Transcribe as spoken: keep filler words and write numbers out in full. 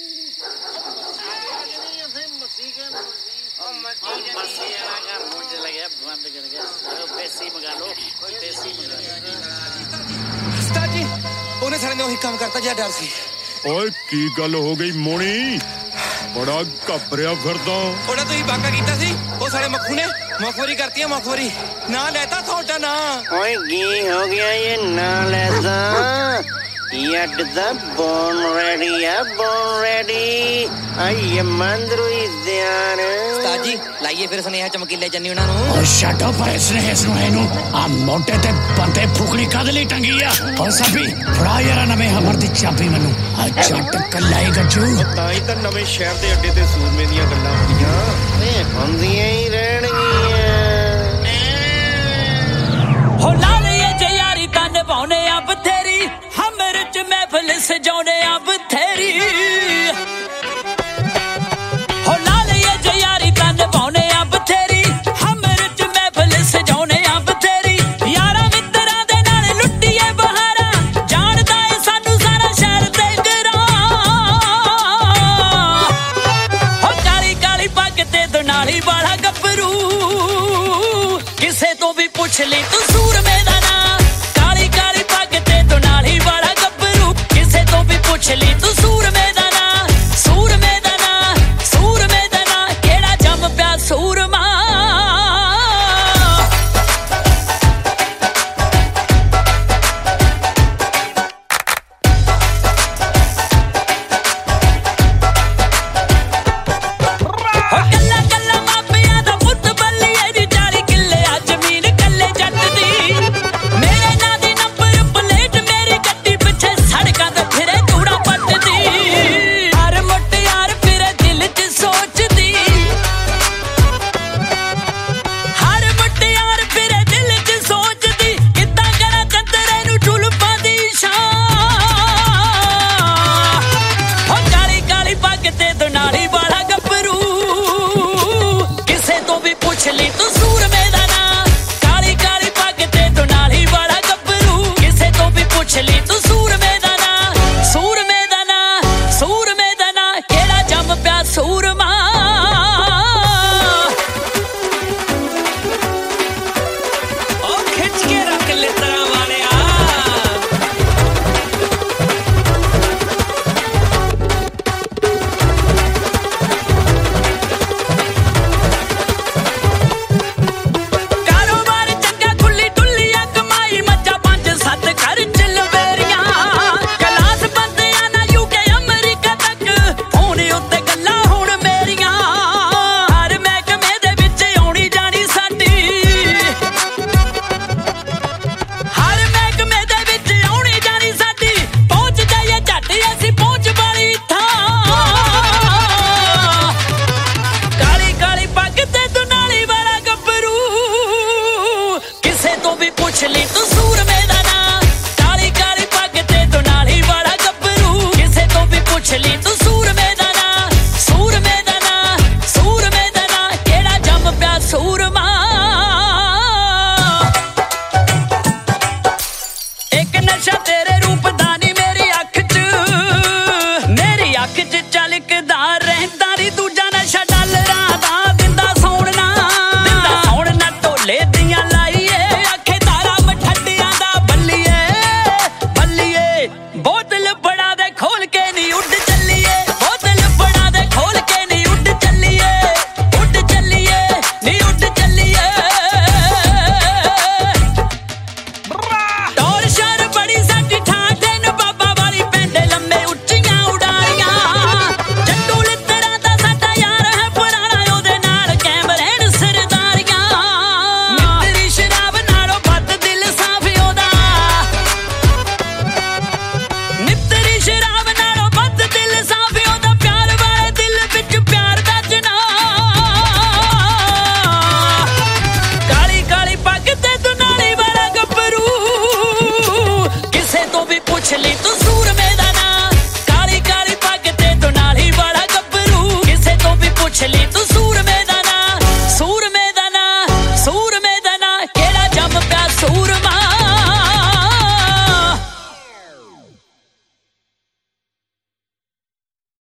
ਉਹਨੇ ਸਾਰੇ ਨੇ ਉਹੀ ਕੰਮ ਕਰਤਾ ਜਿਹੜਾ ਡਰ ਸੀ। ਓਏ ਕੀ ਗੱਲ ਹੋ ਗਈ ਮੋਣੀ? ਬੜਾ ਘਬਰਿਆ ਫਿਰਦਾ। ਉਹਦਾ ਤੁਸੀਂ ਬਾਕਾ ਕੀਤਾ ਸੀ, ਉਹ ਸਾਰੇ ਮੱਖੂ ਨੇ ਮੁਖਬਰੀ ਕਰਤੀ ਹੈ। ਮੁਖਬਰੀ ਨਾ ਲੈਤਾ ਤੁਹਾਡਾ ਨਾ। ਓਏ ਕੀ ਹੋ ਗਿਆ ਇਹ ਨਾ ਲੈਦਾ? ਯੱਡ ਦਾ ਬੋਨ ਰੈਡੀ ਆ, ਬੋਨ ਰੈਡੀ। ਆਈ ਮੰਦਰੂ ਇਦਿਆਨ ਉਸਤਾਦ ਜੀ ਲਾਈਏ ਫਿਰ ਸੁਨੇਹਾ ਚਮਕੀਲੇ ਚੰਨੀ ਉਹਨਾਂ ਨੂੰ। ਓ ਛੱਡੋ ਪਰ ਸੁਨੇਹੇ ਸੁਨੇਹੇ ਨੂੰ। ਆ ਮੋਟੇ ਤੇ ਬੰਦੇ ਫੁਕਰੀ ਕਦ ਲਈ ਟੰਗੀ ਆ? ਓ ਸਭੀ ਫੜਾ ਯਾਰ ਨਵੇਂ ਹਮਰ ਦੀ ਚਾਬੀ ਮੈਨੂੰ। ਆ ਛੱਟ ਕੱਲਾਈ ਗੱਜੂ। ਤਾਂ ਹੀ ਤਾਂ ਨਵੇਂ ਸ਼ਹਿਰ ਦੇ ਅੱਡੇ ਤੇ ਸੂਰਮੇ ਦੀਆਂ ਗੱਲਾਂ ਹੁੰਦੀਆਂ। ਵੇ ਹੁੰਦੀਆਂ ਹੀ ਰਹਿਣਗੀਆਂ। ਹੋ ਲਾਲੀਏ ਜੇ ਯਾਰੀ ਤਾਂ ਨਿਭਾਉਣੇ ਆ ਬਥੇਰੀ, ਹਮਰ ਚ ਮਹਿਫਲ ਸਜਾਉਣੇ ਆ ਬਥੇਰੀ। ਹੋ ਲਾਲੀਏ ਜੇ ਯਾਰੀ ਤਾਂ ਨਿਭਾਉਣੇ ਆ ਬਥੇਰੀ, ਹਮਰ ਚ ਮਹਿਫਲ ਸਜਾਉਣੇ ਆ ਬਥੇਰੀ। ਯਾਰਾਂ ਮਿੱਤਰਾਂ ਦੇ ਨਾਲ ਲੁੱਟੀਏ ਬਹਾਰਾਂ, ਜਾਣਦਾ ਏ ਸਾਨੂੰ ਸਾਰਾ ਸ਼ਹਿਰ ਤੇ ਗਰਾਂ। ਹੋ ਕਾਲੀ ਕਾਲੀ ਪੱਗ ਤੇ ਦੁਨਾਲੀ ਵਾਲਾ ਗੱਭਰੂ, ਕਿਸੇ ਤੋਂ ਵੀ ਪੁੱਛ ਲਈ ਤੂੰ ਸੂਰਮੇ ਦਾ ਨਾਂ। ਕਾਲੀ ਕਾਲੀ ਪੱਗ ਤੇ ਦੁਨਾਲੀ ਵਾਲਾ ਗੱਭਰੂ, ਕਿਸੇ ਤੋਂ ਵੀ ਪੁੱਛ ਲਈ ਤੂੰ ਸੂਰਮੇ ਦਾ ਨਾਂ। ਸੂਰਮੇ ਦਾ ਨਾਂ, ਸੂਰਮੇ ਦਾ ਨਾਂ, ਕਿਹੜਾ ਜੰਮ ਪਿਆ ਸੂਰਮਾ। ਕੱਲਾ ਕੱਲਾ ਮਾਪਿਆਂ ਦਾ ਪੁੱਤ ਬੱਲੀਏ ਦੀ ਚਾਲੀ ਕਿੱਲੇ ਆ ਜ਼ਮੀਨ ਕੱਲੇ ਜੱਟ ਦੀ। ਮੇਰੇ ਨਾਂ ਦੀ ਨੰਬਰ ਪਲੇਟ ਮੇਰੀ ਗੱਡੀ ਪਿੱਛੇ ਸੜਕਾਂ ਤੇ ਫਿਰੇ ਕੂੜਾ ਪੱਟਦੀ। ਹਰ ਮੁਟਿਆਰ ਫਿਰੇ ਦਿਲ 'ਚ ਸੋਚਦੀ, ਹਰ ਮੁਟਿਆਰ ਫਿਰੇ ਦਿਲ 'ਚ ਸੋਚਦੀ, ਕਿੱਦਾਂ ਕਰਾਂ ਚੰਦਰੇ ਨੂੰ ਟੁਲਪਾਂ ਦੀ ਛਾਂ। ਹੋ ਕਾਲੀ ਕਾਲੀ ਪੱਗ ਤੇ ਦੁਨਾਲੀ ਵਾਲਾ ਗੱਭਰੂ, ਕਿਸੇ ਤੋਂ ਵੀ ਪੁੱਛ ਲਈ ਤੂੰ ਸੂਰਮੇ ਦਾ ਨਾਂ। ਕਾਲੀ ਕਾਲੀ ਪੱਗ ਤੇ ਦੁਨਾਲੀ ਵਾਲਾ ਗੱਭਰੂ, ਕਿਸੇ ਤੋਂ ਵੀ ਪੁੱਛ ਲਈ ਤੂੰ ਸੂਰਮੇ ਦਾ ਨਾਂ। ਸੂਰਮੇ ਦਾ ਨਾਂ, ਸੂਰਮੇ ਦਾ ਨਾਂ, ਕਿਹੜਾ ਜੰਮ ਪਿਆ ਸੂਰਮਾ। ਉਹ ਖਿੱਚ ਕੇ ਰੱਖ ਲਿੱਤਰਾਂ ਵਾਲਿਆ। ਕਾਰੋਬਾਰ ਚੰਗਾ ਖੁੱਲੀ ਡੁੱਲੀਆਂ ਕਮਾਈ ਮੱਝਾਂ ਪੰਜ ਸੱਤ ਖਰਚ ਲਵੇਰੀਆਂ। ਕਲਾਸ ਬੰਦਿਆਂ ਨਾ ਯੂਕੇ ਅਮਰੀਕਾ ਤੱਕ, ਫੋਨ ਉੱਤੇ ਗੱਲਾਂ ਹੁਣ ਮੇਰੀਆਂ। ਹਰ ਮਹਿਕਮੇ ਦੇ ਵਿੱਚ ਆਉਣੀ ਜਾਣੀ ਸਾਡੀ, ਹਰ ਮਹਿਕਮੇ ਦੇ ਵਿੱਚ ਆਉਣੀ ਜਾਣੀ ਸਾਡੀ। ਪਹੁੰਚ ਜਾਈਏ ਝੱਟ ਅਸੀਂ ਪਹੁੰਚ ਵਾਲੀ ਥਾਂ। ਕਾਲੀ ਕਾਲੀ ਪੱਗ ਤੇ ਦੁਨਾਲੀ ਵਾਲਾ ਗੱਭਰੂ, ਕਿਸੇ ਤੋਂ ਵੀ ਪੁੱਛ ਲਈ ਤੂੰ ਸੂਰਮੇ ਦਾ ਨਾਂ। ਕਾਲੀ ਕਾਲੀ ਪੱਗ ਤੇ ਦੁਨਾਲੀ ਵਾਲਾ ਗੱਭਰੂ, ਕਿਸੇ ਤੋਂ ਵੀ ਪੁੱਛ ਲਈ ਤੂੰ ਸੂਰਮੇ ਦਾ ਨਾਂ। ਸੂਰਮੇ ਦਾ ਨਾਂ, ਸੂਰਮੇ ਦਾ ਨਾਂ, ਕਿਹੜਾ ਜੰਮ ਪਿਆ ਸੂਰਮਾ। ਇੱਕ ਨਸ਼ਾ ਤੇਰੇ ਰੂਪ ਦਾ ਨੀ ਮੇਰੀ ਅੱਖ 'ਚ, ਮੇਰੀ ਅੱਖ 'ਚ ਝਲਕਦਾ ਰਹਿੰਦਾ ਨੀ। ਦੂਜਾ ਨਸ਼ਾ ਡਾਲਰਾਂ ਦਾ ਦਿੰਦਾ ਸੌਣ ਨਾ, ਦਿੰਦਾ ਸੌਣ ਨਾ। ਢੋਲੇ ਦੀਆਂ ਲਾਈਏ ਆਖੇ ਤਾਰਾ ਮਠੱਡੀਆਂ ਦਾ ਬੱਲੀਏ, ਬੱਲੀਏ। ਬੋਤਲ ਬਣਾ ਦੇ ਖੋਲ ਕੇ ਨੀ ਉੱਡ ਚੱਲੀਏ, ਬੋਤਲ ਬਣਾ ਦੇ ਖੋਲ ਕੇ ਨੀ ਉੱਡ ਚੱਲੀਏ, ਉੱਡ ਚੱਲੀਏ ਨੀ ਉੱਡ ਚੱਲੀਏ। ਟੌਰ ਸ਼ਰ ਬੜੀ ਸਾਡੀ ਠਾਠੇ ਨੂੰ ਬਾਬਾ ਵਾਲੀ ਪੈਂਦੇ ਲੰਮੇ ਉੱਚੀਆਂ ਉਡਾਰੀਆਂ। ਜੱਟੂ ਲਿੱਤਰਾਂ ਦਾ ਸਾਡਾ ਯਾਰ ਹੈ ਪੁਰਾਣਾ, ਉਹਦੇ ਨਾਲ ਕੈਮ ਰਹਿਣ ਸਰਦਾਰੀਆਂ। ਮਿੱਤਰੀ ਸ਼ਰਾਬ ਨਾਲੋਂ ਵੱਧ ਦਿਲ ਸਾਫ਼ ਉਹਦਾ, ਮਿੱਤਰੀ ਸ਼ਰਾਬ ਨਾਲੋਂ